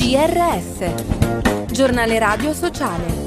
GRS, Giornale Radio Sociale.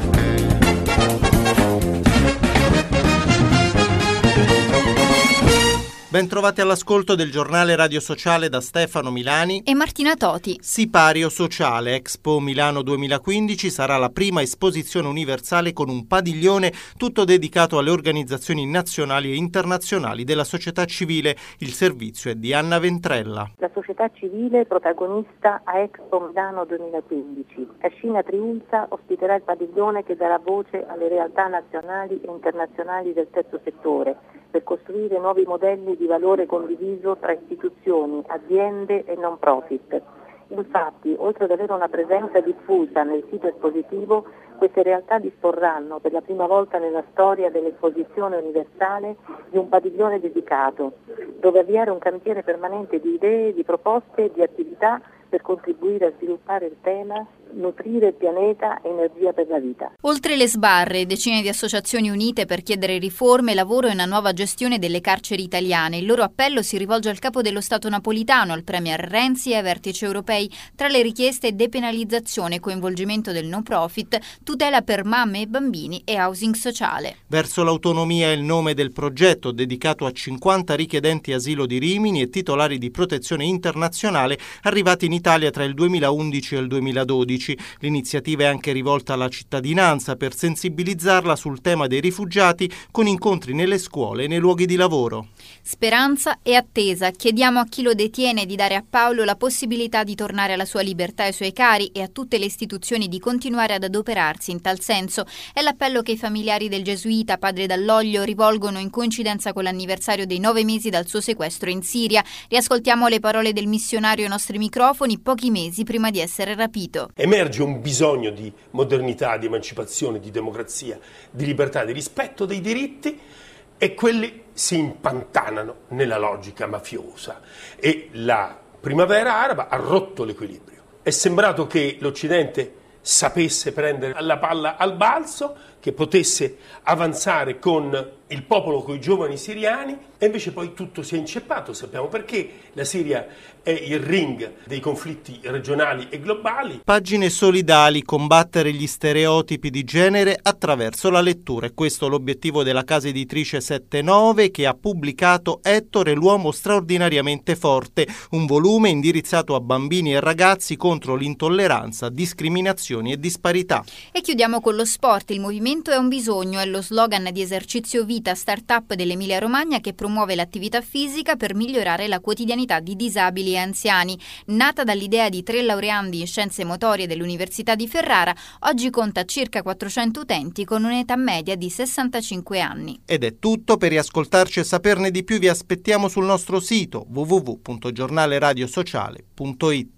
Bentrovati all'ascolto del giornale Radio Sociale da Stefano Milani e Martina Toti. Sipario Sociale Expo Milano 2015 sarà la prima esposizione universale con un padiglione tutto dedicato alle organizzazioni nazionali e internazionali della società civile. Il servizio è di Anna Ventrella. La società civile protagonista a Expo Milano 2015. Cascina Triulza ospiterà il padiglione che darà voce alle realtà nazionali e internazionali del terzo settore per costruire nuovi modelli di valore condiviso tra istituzioni, aziende e non profit. Infatti, oltre ad avere una presenza diffusa nel sito espositivo, queste realtà disporranno per la prima volta nella storia dell'esposizione universale di un padiglione dedicato, dove avviare un cantiere permanente di idee, di proposte e di attività per contribuire a sviluppare il tema nutrire il pianeta, energia per la vita. Oltre le sbarre, decine di associazioni unite per chiedere riforme, lavoro e una nuova gestione delle carceri italiane. Il loro appello si rivolge al capo dello Stato napolitano, al premier Renzi e ai vertici europei. Tra le richieste depenalizzazione, coinvolgimento del no profit, tutela per mamme e bambini e housing sociale. Verso l'autonomia è il nome del progetto dedicato a 50 richiedenti asilo di Rimini e titolari di protezione internazionale arrivati in Italia tra il 2011 e il 2012. L'iniziativa è anche rivolta alla cittadinanza per sensibilizzarla sul tema dei rifugiati con incontri nelle scuole e nei luoghi di lavoro. Speranza e attesa. Chiediamo a chi lo detiene di dare a Paolo la possibilità di tornare alla sua libertà e ai suoi cari e a tutte le istituzioni di continuare ad adoperarsi in tal senso. È l'appello che i familiari del gesuita padre Dall'Oglio rivolgono in coincidenza con l'anniversario dei 9 mesi dal suo sequestro in Siria. Riascoltiamo le parole del missionario ai nostri microfoni pochi mesi prima di essere rapito. Emerge un bisogno di modernità, di emancipazione, di democrazia, di libertà, di rispetto dei diritti e quelli si impantanano nella logica mafiosa e la primavera araba ha rotto l'equilibrio. È sembrato che l'Occidente sapesse prendere la palla al balzo, che potesse avanzare con il popolo, con i giovani siriani, e invece poi tutto si è inceppato. Sappiamo perché. La Siria è il ring dei conflitti regionali e globali. Pagine solidali, combattere gli stereotipi di genere attraverso la lettura. E questo è l'obiettivo della casa editrice 79 che ha pubblicato Ettore, l'uomo straordinariamente forte, un volume indirizzato a bambini e ragazzi contro l'intolleranza, discriminazioni e disparità. E chiudiamo con lo sport. Il movimento è un bisogno, è lo slogan di Esercizio Vita, startup dell'Emilia Romagna che promuove l'attività fisica per migliorare la quotidianità di disabili e anziani. Nata dall'idea di 3 laureandi in scienze motorie dell'Università di Ferrara, oggi conta circa 400 utenti con un'età media di 65 anni. Ed è tutto. Per riascoltarci e saperne di più vi aspettiamo sul nostro sito www.giornaleradiosociale.it.